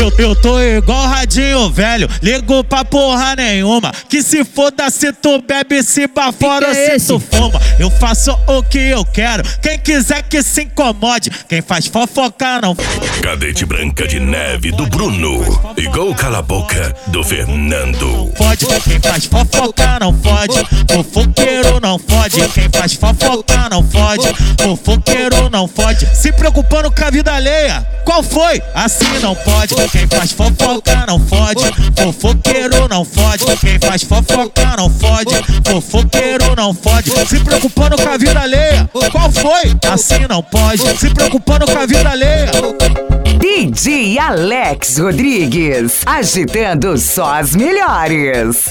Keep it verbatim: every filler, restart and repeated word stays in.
Eu, eu tô igual radinho velho, ligo pra porra nenhuma. Que se foda se tu bebe, se bafora ou é se tu fuma. Eu faço o que eu quero, quem quiser que se incomode. Quem faz fofoca não fode. Cadete Branca de Neve do Bruno. Igual Cala a Boca do Fernando. Fode, quem faz fofoca não fode. Fofoqueiro não fode. Quem faz fofoca não fode. Fofoqueiro não fode. Se preocupando com a vida alheia, qual foi? Assim não pode. Quem faz fofoca não fode. Fofoqueiro não fode. Quem faz fofoca não fode. Fofoqueiro não fode. Se preocupando com a vida alheia, qual foi? Assim não pode. Se preocupando com a vida alheia. D J Alex Rodrigues, agitando só as melhores.